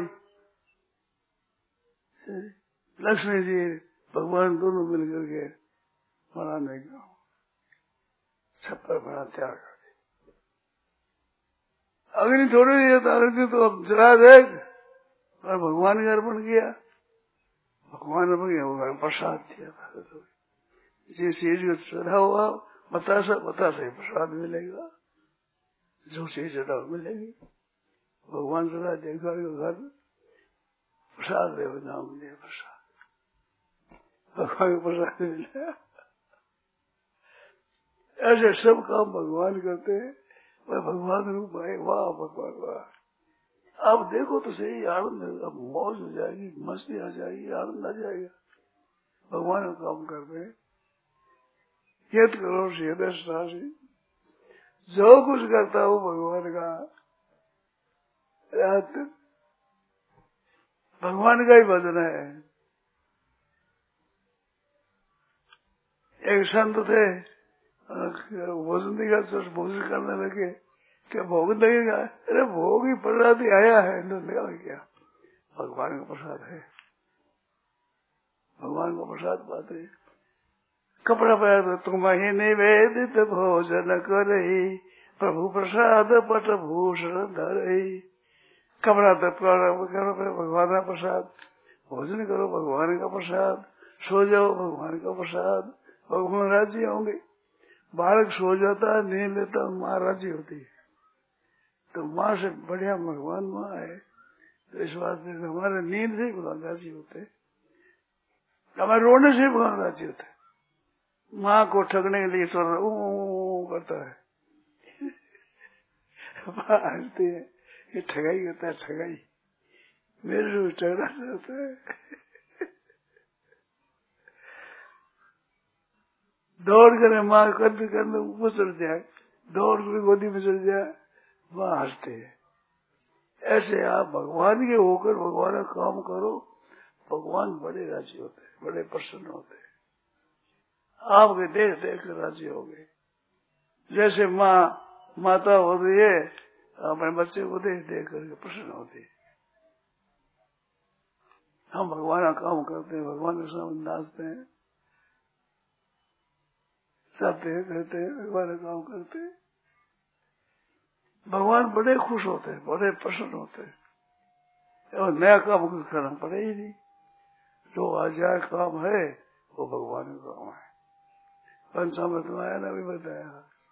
लक्ष्मी जी भगवान दोनों मिलकर के बनाने का छप्पर बना त्याग कर दी। अग्नि थोड़ी नहीं जाता, अग्नि तो अब जला दे, और भगवान ने अर्पण किया, भगवान ने भगवान प्रसाद दिया। जिस चीज को चढ़ा हुआ बतासा प्रसाद मिलेगा, जो चीज चढ़ा मिलेगी। भगवान सदा देखा घर प्रसाद दे, नाम दे प्रसाद, भगवान को प्रसाद मिला। ऐसे सब काम भगवान करते हैं, वह भगवान रूप आए। वाह भगवान वाह। आप देखो तो सही, आनंद, अब मौज हो जाएगी, मस्ती आ जाएगी, आनंद आ जाएगा। भगवान का काम करते हैं, यत करो से जो कुछ करता हूँ भगवान का, रात भगवान का ही भजन है। एक संत थे, भोजन दिखा, भोजन करने लगे, क्या भोग लगेगा? अरे भोग ही प्रसाद ही आया है, क्या भगवान का प्रसाद है, भगवान का प्रसाद बात है। कपड़ा पहन तुम्हें निवेदित भोजन करई, प्रभु प्रसाद पट भूषण धरई। कपड़ा करो भगवान का प्रसाद, भोजन करो भगवान का प्रसाद, सो जाओ भगवान का प्रसाद, भगवान राजी होंगे। बालक सो जाता है, नींद लेता, माँ राजी होती है। तो माँ से बढ़िया भगवान माँ है, तो इस वास्ते हमारे नींद से भगवान राजी होते, हमारे रोने से भगवान राजी होते। माँ को ठगने के लिए स्वर करता है, हंसती है, ये ठगाई करता है, ठगाई मेरे से झगड़ा चाहता है। दौड़ कर माँ कंधे कंधे ऊपर चढ़ जाए, दौड़ कर गोदी में चढ़ जाए, माँ हंसते है। ऐसे आप भगवान के होकर भगवान का काम करो, भगवान बड़े राजी होते हैं, बड़े प्रसन्न होते हैं, आपके देख देख कर राजी हो गए। जैसे माँ माता होती है, अपने बच्चे को देख देख करके प्रसन्न होती है। हम भगवान का काम करते हैं, भगवान के सामने नाचते हैं, जाते हैं, कहते हैं, भगवान का काम करते हैं। भगवान बड़े खुश होते हैं, बड़े प्रसन्न होते हैं। और नया काम करना पड़े ही नहीं, जो आचार काम है वो भगवान का काम है। पंचामृत में ने भी बताया,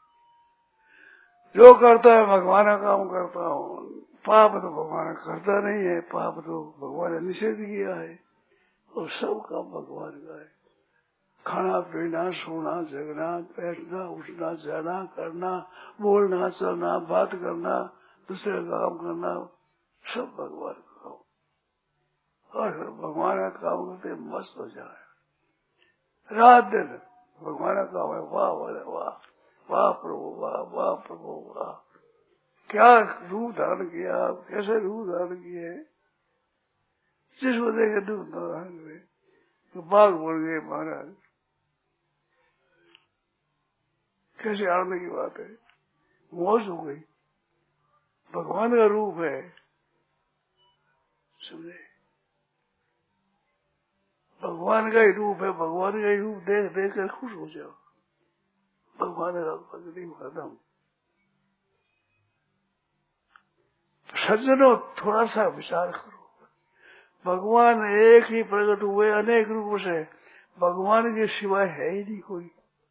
जो करता है भगवान का काम करता हूँ, पाप तो भगवान करता नहीं है, पाप तो भगवान ने निषेध किया है, और सब काम भगवान का है। खाना पीना, सोना, जगना, बैठना, उठना, जाना, करना, बोलना, चलना, बात करना, दूसरे का काम करना, सब भगवान का काम। और फिर भगवान का काम करते मस्त हो जाए, रात दिन भगवान का काम है। वाह वाह वाह, वाह प्रभु वाह, वाह प्रभु वाह, क्या रूप धारण किया, कैसे रूप धारण किए, जिसको देखे रूप धारण हुए, तो बाघ बन गए महाराज। कैसे आनंद की बात है, मौज हो गई, भगवान का रूप है, समझे, भगवान का ही रूप है, भगवान का ही रूप देख देख कर खुश हो जाओ, भगवान का भक्ति खत्म। सज्जनों थोड़ा सा विचार करो, भगवान एक ही प्रकट हुए अनेक रूपों से, भगवान के सिवाय है ही नहीं कोई।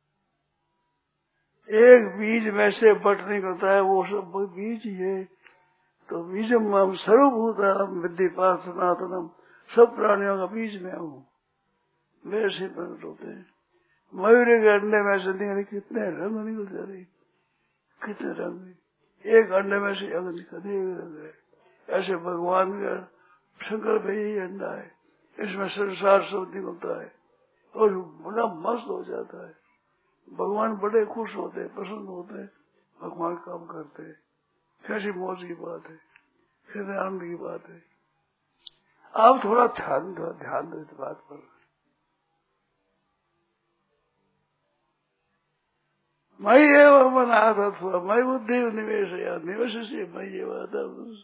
एक बीज में से बट निकलता है, वो सब बीज ही है। तो बीजम हम सर्वभूतम विद्येपात सनातनम, सब प्राणियों का बीज में हूँ, मेरे से प्रकट होते हैं। मयूर के अंडे में से निकले कितने रंग निकल जाते, कितने रंग, एक अंडे में से अनेक रंग है। ऐसे भगवान का शंकर भाई यही अंडा है, इसमें संसार सब निकलता है और बड़ा मस्त हो जाता है। भगवान बड़े खुश होते हैं, प्रसन्न होते हैं, भगवान काम करते हैं। कैसी मौज की बात है, कैसे आनंद की बात है। आप थोड़ा ध्यान दो इस बात पर। मैं ये मन आता था, मैं बुद्धि निवेश या निवेश से मैं ये बात,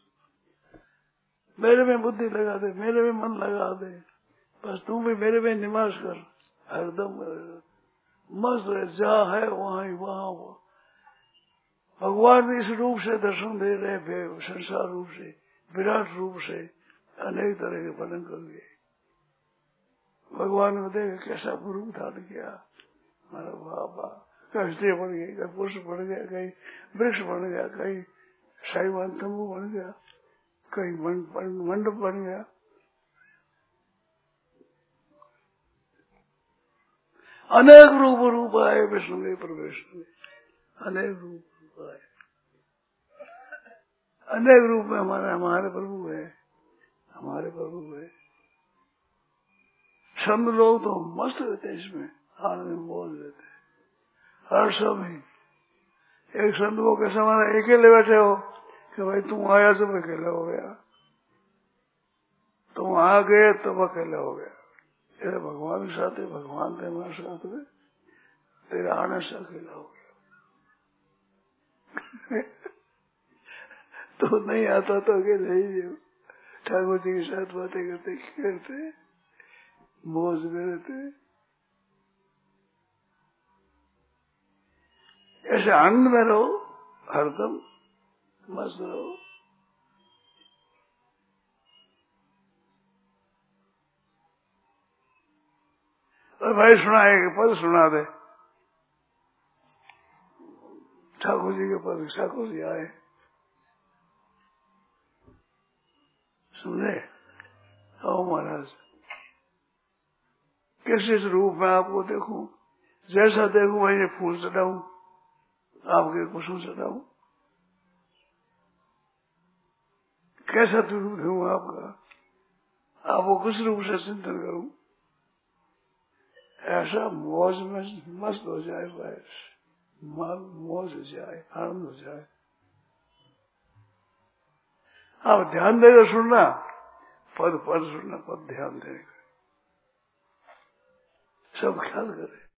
मेरे में बुद्धि लगा दे, मेरे में मन लगा दे, बस तू भी मेरे में निवास कर, हरदम मस्त है, जहाँ है वहाँ ही वहाँ। भगवान इस रूप से दर्शन दे रहे, संसार रूप से, विराट रूप से, अनेक तरह के वर्णन कर दिए। भगवान ने देखा कैसा रूप धारण किया, हमारा बाबा कहीं स्त्री बन गई, कहीं पुरुष बन गया, कहीं वृक्ष बन गया, कहीं साईवान तंबू बन गया, कहीं मंडप बन गया। अनेक रूप आए विष्णु के प्रवेश में, अनेक रूप आए, अनेक रूप में हमारे प्रभु है, हमारे प्रभु है। संत लोग तो मस्त रहते इसमें, आनंद में बोल देते हर समय। एक संत को कैसा माना, अकेले बैठे हो कि भाई तुम आया जब अकेला हो गया, तुम आ गए तब अकेला हो गया। तेरे भगवान के साथ है, भगवान थे हमारे साथ में, तेरे आने से अकेला हो गया। तो नहीं आता तो अकेले ही ठाकुर जी के साथ बातें करते खेलते मौज में रहते, ऐसे आनंद में रहो, हरदम मस्त रहो। और भाई सुना एक पद सुना दे, ठाकुर जी के पद, ठाकुर जी आए, सुने, आओ महाराज किस इस रूप में आपको देखूं, जैसा देखूं वही फूल चढ़ाऊं, आपके कुसुम चढ़ाऊं, कैसा रूप दूं आपका, आपको किस रूप से चिंतन करूं, ऐसा मौज में मस्त हो जाए, बस मौज हो जाए, आनंद हो जाए। आप ध्यान देकर सुनना, पद सुनना, पद ध्यान देकर सब ख्याल करें।